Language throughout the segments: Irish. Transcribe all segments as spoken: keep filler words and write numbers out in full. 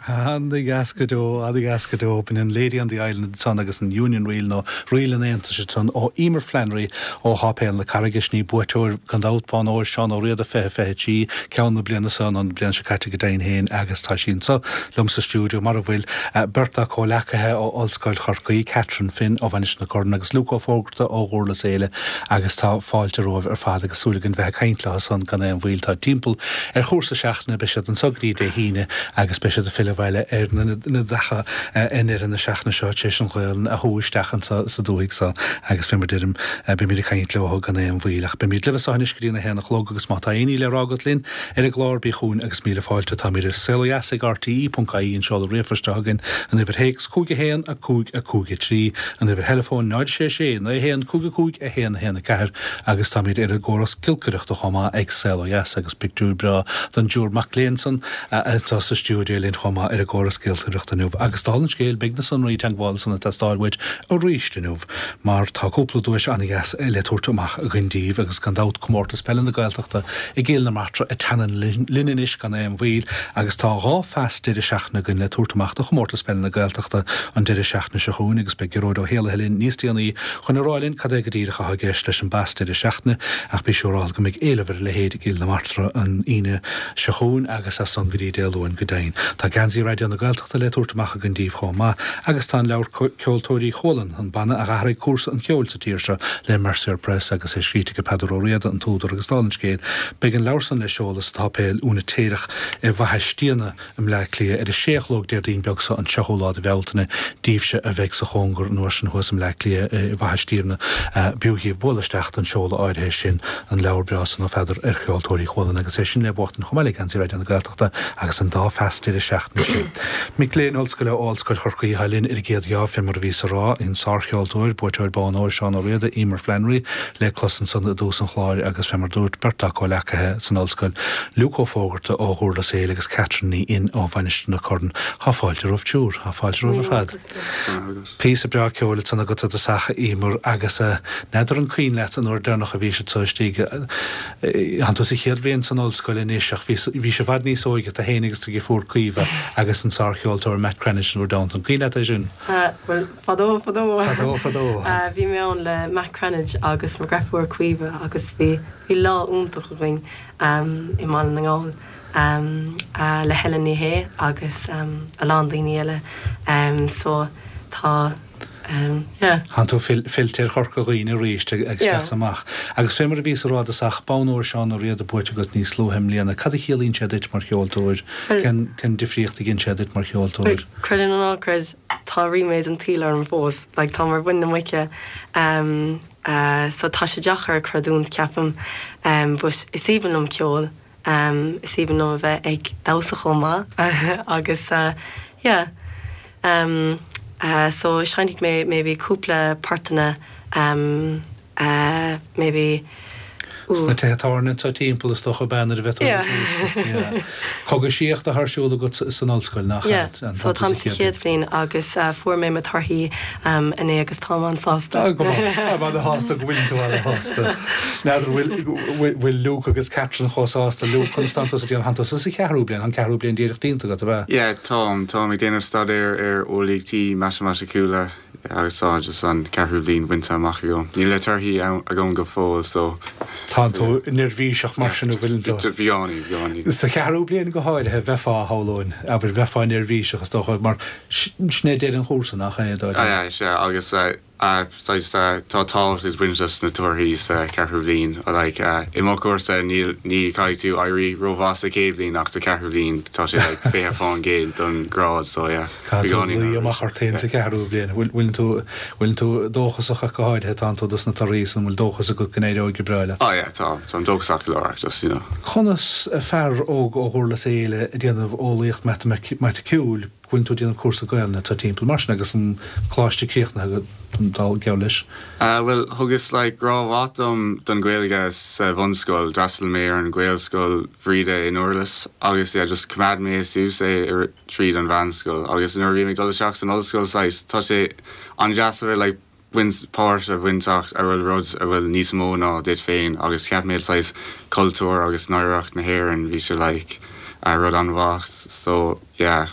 And the Gascado, and the Gascado, been in Lady on the Island, son agus an Union Reel no Reel and Ent, son o Emer Flannery o Hopel the Carragishni Buator Condout Pon or Sean or Reda Fe Fechi, Count the Blian son on Blian Shakatigadine Hain, Agus Tashin, so Lumsa Studio, Maraville, Berta Colaka o Olskal Harkui, Catherine Finn of Anishna Cornags, Luco Fogta o Gorla Sele, Agus Ta Falter over Father Suligan Vekaintla, son Gana and Wheelta Temple, Er Horsa Shachna Bishop and Sogdi de Hine, Agus Bishop the Philawile, Er Nadacha, Ener and the Shachna Short, and a Hoistachan sa doig sa, Agus Fimmer did him, Bimidikaintlo Gana and Wheelach, Bimid Livasanish Green Hen, Logus Mataini, Lerogotlin, Eric Lor Bihun, Agus Mila Falter Tamir, Celiasig R T E, Punkai, and Shaw the Riverstagen, and never Hakes, Kuga Hen, a Kug, a Kuga tree, and never telephone, Nod Sheshe, and they hen Kuga Kug, a hen, hen, a car, Agus Tamir, Eric Goros, Kilkurich to Homa, Excel, yes, Agus Picture Bra, then Jure McLeanson, as the studio in Homa, Eric Goros, Kilkurich the Nuv, Agus Dallen Scale, Bigness on Reitang Walls, and at Star which a reached the Nuv, Mar Takoplo Dush, and yes, Letortomach, a Gundiv, Agus Candout, Comorta spell in the Galtachta, a Gil Matra, a Tannen Linenish, Canam Wheel, Agus Ta fast did a Shachna Gun Letortomach, the Comorta spell in the Galtachta, and did a Shachna Shahun, Expecuro, Hill Helen, Nistiani, Honorolin, Cadegadir, Hagesh, and Bast did a Shachna, Achbishur Algamic, Elever, Lehed, Gil Matra, and Ine Shahun, Agus as Son Videlo and Gudain. Taganzi radio on the Galtachta Letortomach Gundiv Homa, Agastan Laur Kjoltori Holland, and Banna Agari Course and Kjol Satirsha, Le Mercer Press, Agus Eshitika Padororiada, and Tudor Gastalensgate, Begin Laurson Le Sholas, Topel, Unaterich, Evahastina, Mlaklia, Ed a Sheikhlog, Der Dean Bugsa, and Chahola de Veltene, Divsha, Avexa Hunger, Norsen Hosum Laklia, Evahastirna, Bugi of Bullestacht, and Shola Idheshin, and Laur Brassen of Feather, Erkjoltori Holland, Agaseshin, Lebot, and Homelicanzi right on the Galtachta, Agasan Da fast did a Shacht machine. Miklane Olskala, Olskal Horki, Halin, Irigate Yafim Visara, in Sarkjoltor, Boytor Bonor, Sean Oreda, Emer Flannery, Le Clossen Son the Dos and Chlari, Agus Femerdort, Berta Colaka, San Olskal, Luco Fogert, O Horda Sale, Agus Catherine in of Vanished in the Cordon, Hafalter of Jure, Hafalter of Fad. Peace of Braccio, it's on a gut of the Sacha Emer, Agasa, Nether and Queen Latin or Dernach of Visha Zostig, Antos hier Vins and Olskal in Ishach, Vishavadni so you get the Henigs to give for Quiva, Agus and Sarkjoltor, Matt Cranish, and down to Queen Latin. Well, Fado, Fado, Fado, Fado. Bhí mé an le Matt Cranage agus mar grafúir cuiomh agus bhí bhí lá úntaach ring um, I mála na ngáil um, uh, le Helen ní hé agus um, a lán daoine eile um, so tá Um, yeah. Hanto filter chorcaghine richt ag amach. Agus fémar a vís rád asach bánóir seán a riad a búte got níos slóhem líana. Cad chéalín sedit mar cheoltóir? Can can difríocht gin sedit mar cheoltóir? Credin an ácred tá riméid an tílar an fós, like tá mar bhuine muice um, uh, so tá sé deachar credún ceapam um, but is even am ceol um, is even am bheith ag dása chomá agus uh, yeah um, Uh, so schijnlijk may maybe couple partner um uh maybe Sna tetarn so timpel is toch banner de wet. Ja. Cogasíocht a harsúla go san olscoil nach. Ja. So tam si chéad flin agus for me met tarhí um in agus tam an sásta. Go ba the hosta go win to the hosta. Now will will Luke agus Catherine hosásta Luke Constantus di an hantos is Carublen an Carublen direct into got ba. Yeah, Tom Tom dinner study er olig tí mathematicula agus sá just an Carublen winter machio. Ní letar hí a gon go fó so Tanto nervíseach mar sin bhfuil do. Bhíánaí, bhíánaí. Sa cearú bliana go háid he bheitfá hálainn, aber bheitfá nervíseach is doch mar snédéir an chósa nach é dá. Ah, yeah, sure. Agus uh so uh tá tált is win just na torhís uh Carolín or like uh in mo course uh ní ní caiú airí rovasa céblin nach sa Carolín tá sé like fé fáin géad don grad so yeah. Bhí amach artain sa cearú bliana bhfuil tú bhfuil tú dóchasach a gáid het anto dus na tarís an bhfuil dóchas a go gnéidir ó gebráile. Oh yeah, tá tá dóchasach leir just you know. Conas fer óg ó hurla séile déanamh ólíocht matematicúil Gwyn tu di'n cwrs o gael na ta timpl mars agus yn cláiste crych na yn dal geolish. Uh, well, hugus like gra watum don gweilgas uh, vonscoil drasel mayor and gweilscoil vrida in Orlis. Agus yeah, just cymad me su say er trid an vanscoil. Agus yn orvi mcdollar shacks an olscoil size. Ta sé an jasaver like wins part of wintocht ar wel rods ar wel níos mó ná dit féin agus ceap méil size cultúr agus nairacht na hair and vi se like uh, rod an vacht. So yeah.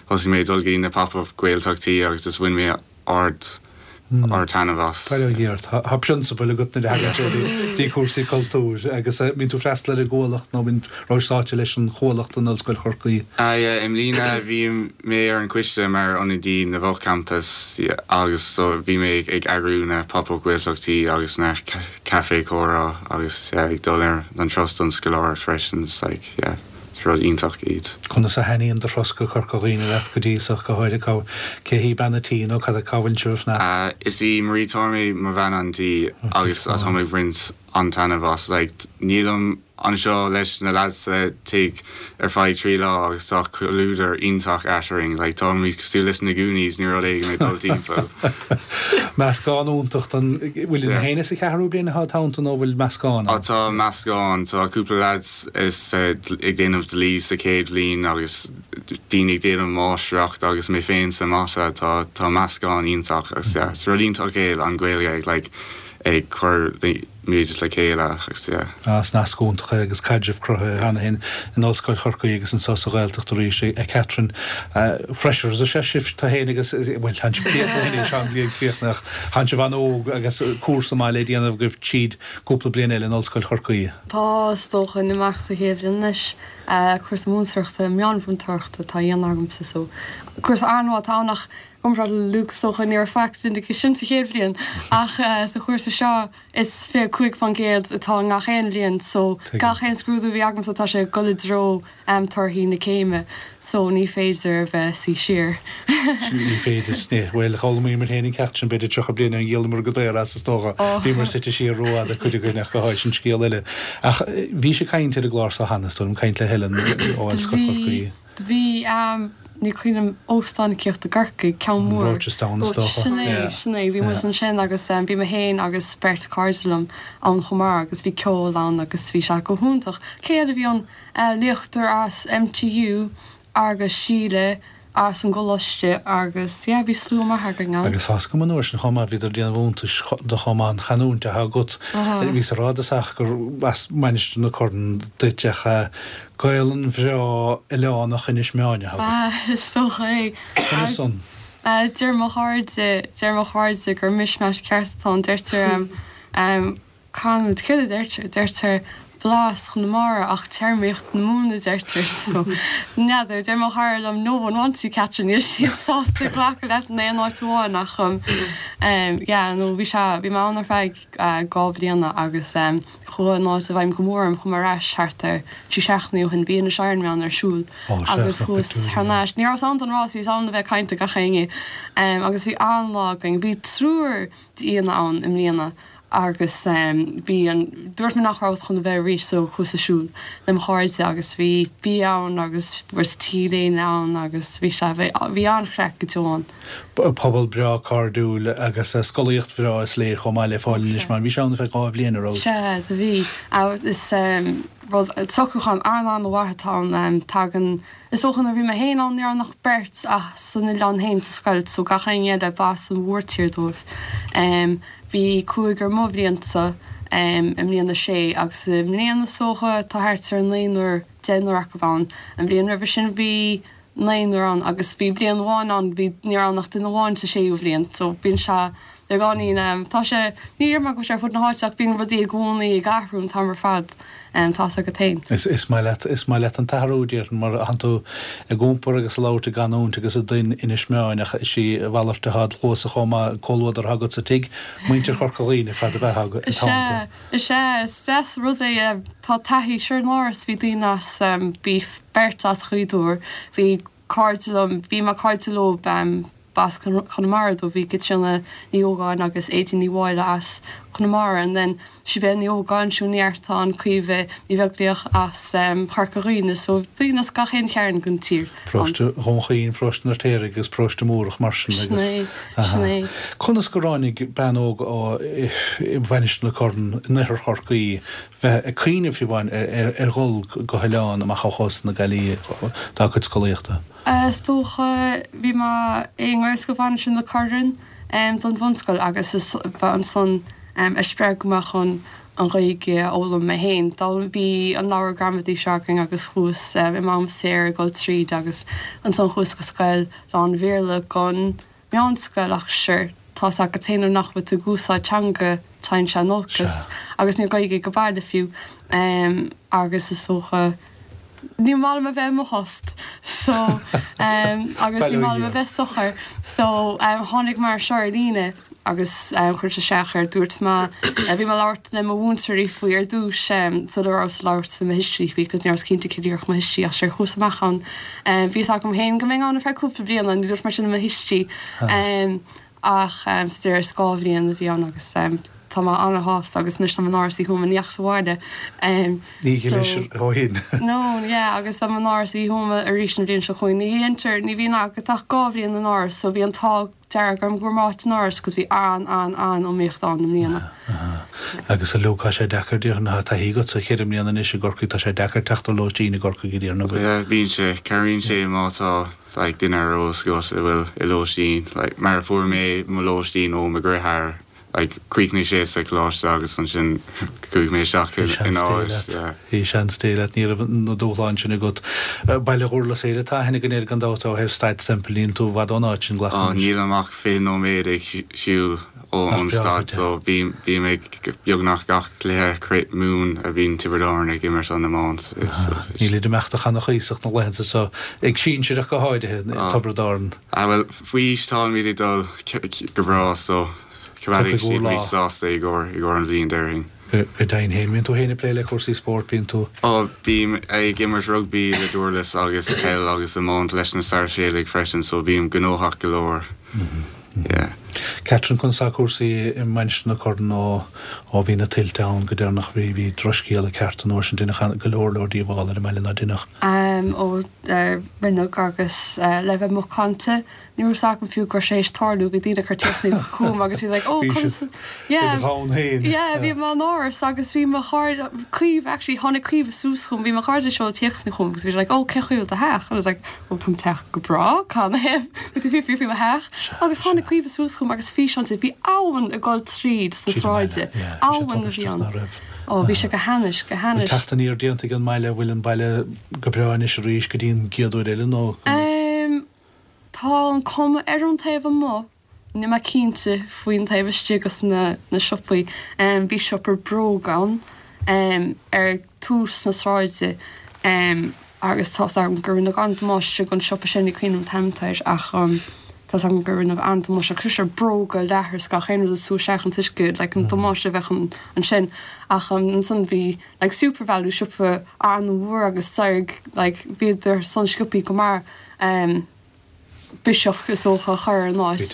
hos mé dul gí na pop-up gweiltachtaí agus just win mé ard ar tanna bhas. Ghiart Tá principal a go na dí cuasaí cultúr agus mín tú freistal a ggólacht nó bhín roiáte leis an cholacht an ollscoil chorcaí. Im lína bhí mé ar an cuiiste mar an dí na bhóg campus agus so bhí mé ag agrú na pop-up gweiltachtaí agus na café chora agus ag dul ar an trust an scoláir freisin like yeah. Rud ítach iad. Chuna sa henaíon de frosca chorcaíine le go díosach go háide cá cé hí banna tí nó cad a cabhain siúrna. Is í marí táirmí mar bhean antí agus a tá brint an tanna bhas, like nílam an seo leis na lads take ar fáid trí lá agus tá lúdar ítach ashering, like tá mí sú leis na Goonies ní rud éige mé dul timppel. Meascán úntacht an bhfuil na héine sa ceú bliana há tánta nó bhfuil meascán. Tá meascán tá cúpla lads is ag déanamh de lí sa céad lín agus daoine ag déanam máisreacht agus mé féin sa máise tá tá meascán ítach agus yeah, ru ítach céil an Gaeilge like ag chuir míidir le céile agus yeah. As nascúntacha agus caidirh cruthe hena hin an ollscoil chorcaí agus an sosa gailteachta ríise a Catherine Fresher a sé sif tá héana agus bhfuil han bliana sean blion críochnach han se bhan óg agus cuasa má le díanamh goibh tíd cúpla bliana eile an ollscoil chorcaí. Tá stocha na meach sa chéimhlinn leis chuir múnseachta meán fan tuachta tá dhéanagam sa so. Chuir anhá tánach gomrá luúg socha níor fact in de sin sa chéad blion ach sa chuir sa seo is fé cuaig fan géad atá ngach éon blion so gach éon scrúdú bhí agam sa tá sé gola dro am tarthaí na céime so ní féidir bheith sí siar. Ní féidir né bhfuil cholamí mar héananig cetain beidir tucha bliana an ghéalmar go dtéir as tóga bhí mar site sí roiad a chuide goneach go háid sin scéal eile ach bhí sé caiinte a glár sa hanastúm caiint le helan óil scoilchaí. Bhí ní chuoinem óstáin ceocht a garca cean mór sinné sinné bhí mu an sin agus bhí me héin agus spert cardlam an chomar agus bhí ceolán agus bhí se go húntaach céad a bhí an leochttar as M T U agus síle as an goloiste agus bhí slú marthga ná. Agus has go manúir sin chomá viidir déana bhúntas de chomá an chaúnta ha gut ví a rádaach gur meiste na cordan duitecha Gaelan bhrá i leánach inis meáine ha. Stocha é. son. Deir mo háde deir mo háde gur mismeis ceartán deirtar canú chuide deirtar deirtar blas chun mar ach termíocht na múna deirtar so neidir deir mo háir am nó an bhaintí catrin is si sásta ghlacha le na éonáidháin nach chum nó bhí se bhí má anar feig gábblianana agus chuá ná a bhaim go mórm chum marráis seartar tí seaachnaíú chun bíonna searan meán arsúl agus chus thnáis ní an an rásí anna bheith caiinte ga chéine agus bhí anláing bhí trúr íana an im líana agus bhí an dúirt me nachrás chun bheith ríis so chus asúl le háirte agus bhí bí ann agus bhs tíléon ann agus bhí se bhí anchreic go teáin. Pobal bra cardúil agus scoíocht bhrá is léir chomá le fáil is mar bhí seanna feh gáibh léanarrá. Se a bhí is sochuchan an an bhatá tagan is ochan a bhí me héin an ar nach bert ach sanna lean héin sa scoilt so gachéiad a bas an bhórtíirdómh. Bhí cuaiggur móhríonsa im líonna sé agus im líonna socha tá háirtar an léonúir déanúach go bháin an bblion rih sin bhí léonúir an agus bhí blion bháin an bhí níar nach duna bháin sa séú bblion so bíon se le gáí tá sé níor mar go sé fud na háteach bíon rudí gúnaí i garhrún tá mar fad tá a go tain. Is is mai le is mai le an taróíir mar hanú a gúmpur agus láta ganún agus a duin ina smeáinach si bhhaarta had chósa chomá colúidir hagad sa tiig muintear chorcaíine fe a bheith Is sé ses rud é tá taihí siir láras bhí dtínas bí bert as chuúdúr hí cardlam bhí mar cardló bas chunamara do bhí go sinna níogáin agus éidir níháile as chunamara an then si bheith níogáin siú neartá an cuimheh ní bheitglíoch as parcaíine so dtínas gachéon chearan gon tír. Proste chunchaín prostenar téir agus proste múrach mar sin agus. Conas go ránig benóg ó bhainisteach na cordan nethar chorcaí bheith a cíine fi bhain ar ghol go heileán amach chós na galí dá chud scoíochta. Stocha bhí má éongus go bhain sin na cardan don bhunscoil agus is an son a spreag goach chun an réige ólam me héin. Dal bhí an láir gramadí seaking agus chús um, i mám séir go tríd agus an son chús go scail lá an bhéle gan meánscail ach sir tá a go téanú nachfu tú gúsáidtanga tain se nógus agus ní gaige go bhar de fiú um, agus is socha ní má a bheith mo host so um, agus ní má a bheith sochar so um, tháinig mar seirlíne agus um, chuir se sechar dúirt má uh, bhí má láirt le mo bhúntarí faoi ar dúis um, so le rás láirt sa history fi cos nears cinnta cíidirch mo history a sé chusamachchan um, bhí a go héin go mé an fe cúpla blian an dúirt mar sin mo history um, ach um, styr scábhríon a bhí an agus um, tá má anna hás agus nus am an ásaí chum an neach sa bhharde. Um, Ní leis óhín. No, yeah, agus am an ásaí chuma a ríis na bhíonn se chuin. Ní inter, ní bhíon agus tá gábhríon an áras, so bhí an tá dearg am gurmáit an áras, cos bhí an, an, an ó méocht an am líana. Agus a lúcha sé dechar dír na tá hígad sa chéidir líana is gorcaí tá sé dechar teachtar lótíí na gorcaí dír na bhfuil. Bhín sé carín sé mátá like dinner rose goes it will illusion like mar for me molostin o McGrath like creekney sé sa clash agus an sin could me shock in hours he shan stay at near no do lunch and got by the rule say that I had gan gan out have state simple into vad on in glass oh neither mach fe no me shield o on start so be be make jog nach gach clear create moon a been tiberdorn ag immer on the mount ni le de mecht gaan nog geesig nog lente so ik sien je go hoide tiberdorn I will we stand me dol gebra so sauce go go an lean daring Gedain heen min to hene play course sport bin to oh beam a gamers rugby the doorless agus hell agus a mount lesson star shelig freshen so beam gno hak galore yeah Catrin kun sa kursi in menschen akorden og og vinna tiltán go der nach vi vi droskiele karten og sin nach galore lord die valer de melena dinach um og der rinne agus uh, leve mo kante nu sak few crochets tarlu við dina kartesni kom agus vi like oh yeah yeah vi ma nor agus vi ma hard cuiv actually honna cuiv sús kom vi ma hard show textni kom vi like oh kechuil de haag I was like oh tam tech go bra kan hef with the fi fi ma haag agus honna cuiv sús kom agus fi chance vi awen a gold streets the side awen the vian oh vi se go hanis go hanis tatan ir diant gan meile willen beile go branis ríis go dín giadú eile no um tá an com ar an taobh mó ní ma cínte faoin taobh stigus na na siopaí um bhí siopar brógan um ar tús na sráide um agus tá an gur na gan máiste gon siopa sinna cuiinm tamtáir ach um tá an gur na an máiste cruisir bróga lethir sca chéanú a sú seachan tuiscúd le an tomáiste bheitchan an sin ach an san bhí like supervalú siopa an bhór agus saig like bhí idir san sciúpaí go mar um Bishop is ócha chur an náis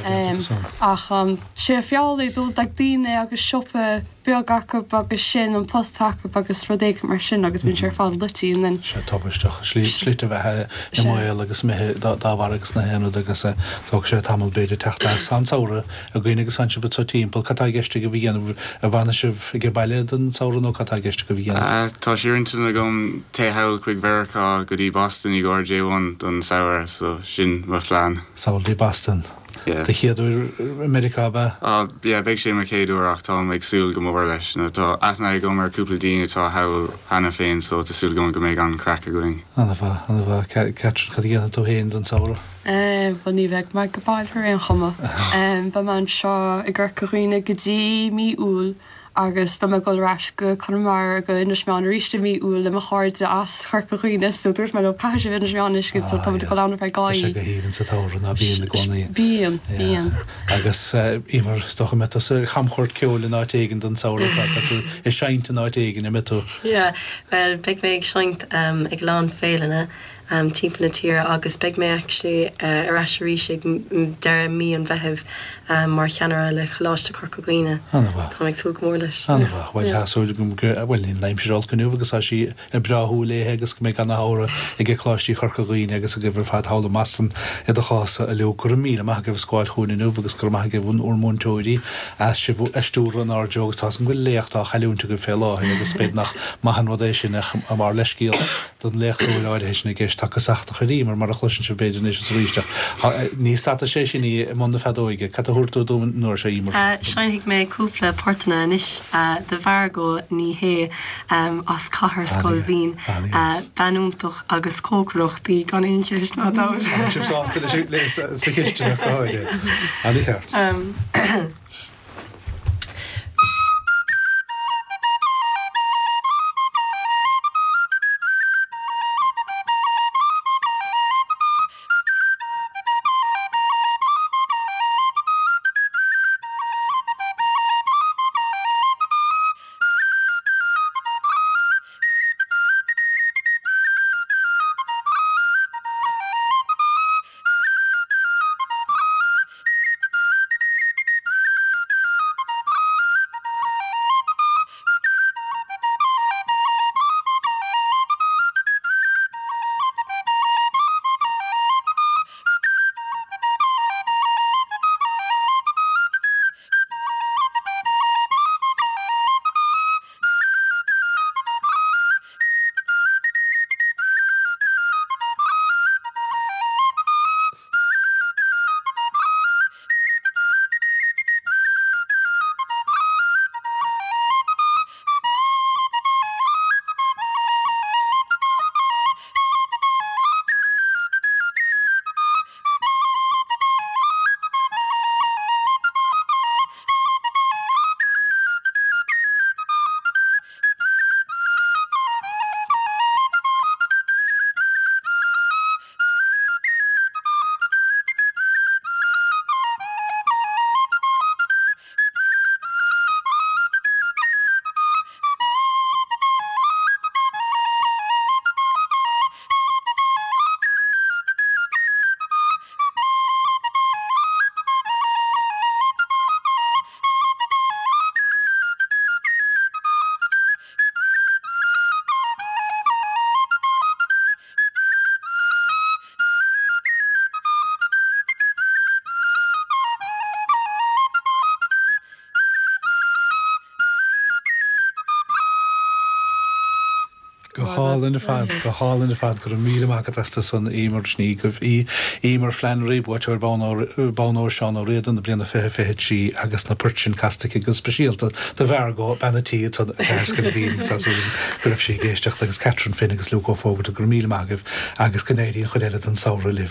ach sé fiálaí dul ag daine agus siopa beagacha agus sin an posttacha agus frodéic mar sin agus bín sé fáil lití in sé topisteach slí slíte bheit i mil agus mé dáhhar agus na héanú agus thug sé tamil beidir teachta sansaure a gcuine agus san bh tímpel catá geiste go bhíanamh a bhana sibh gur bailile den saoran nó catá geiste go bhíanamh tá siúnta gom te heil chuig bhearcha go dtí Boston i ggur J one don saoir so sin mar flean saoil dí Boston de chéadú America ba ah yeah big sé mar chéadú ach tá ag súil go mór leis nó tá aithna go mar cúpla daoine tá heil hena féin so tá súil go go méid an crack a going anna bha anna bha catrin cad dhéanana tú héin don saoire Eh, ba ní bheith me go báil ar an chuma. Um, ba man seo i gur coghine go dtí mí úl agus ba me go ráis go chumar go inas meán ríiste mí úl le a cháirde as chuir coghine so dúirt me le caiise bhí meánis go so tá go lána bheith gáí. go híhann sa táir na bíon na gcónaí. Bíon, bíon. Agus imar stocha me chamchóirt ceola náit éigen don saoire i seinte náit éigen i mitú. Yeah, well, big me ag seint um, ag lán féilena um, timp na tír agus big me actually uh, ar asisií sig deire mí an bheitheh um, mar cheanara le chláiste corcaghine. Anna bha. Tá ag tú go mór leis. Anna bha, bhaid hasúil gom bhfuil in leim siráil conú agus a sí i brathú léthe agus go méid gan ára ag chláistí corcaghine agus a go bhfuil fad hála massan i do chása a leo gur mí a go bh scáil chuúna nu agus gur maithe go bhún ormóntóirí as si bh eistúra an ardjogus tá an bhfuil léochtá chaúnta go fé láthir agus spéid nach maihan rud é sin a mar leiscíal don léchtúil áid hééis na leis take saachta chuímar mar a chlusin se beidir is ríiste. Níos tá sé sin í mna fedóige, Cat thuirtú dú nuair sé ímar. Seinigh mé cúpla portana inis de bhargo ní hé as cahar scoil bhín banúntaach agus cócrochtaí gan inchis ná dá. Sásta sa chiiste nach gáide. Aní cheart. Go háil in fad go háil in fad gur míle agasta san émar sní goh í émar Flannery buir banóir seán ó réan na blianana fé fé sí agus na pursin castici agus speisialta de bhargó banatí go bhí goibh sí géisteach agus Catherine Finn agus Luca fógad a gur míle agah agus gnéiríon chuile an saoir libh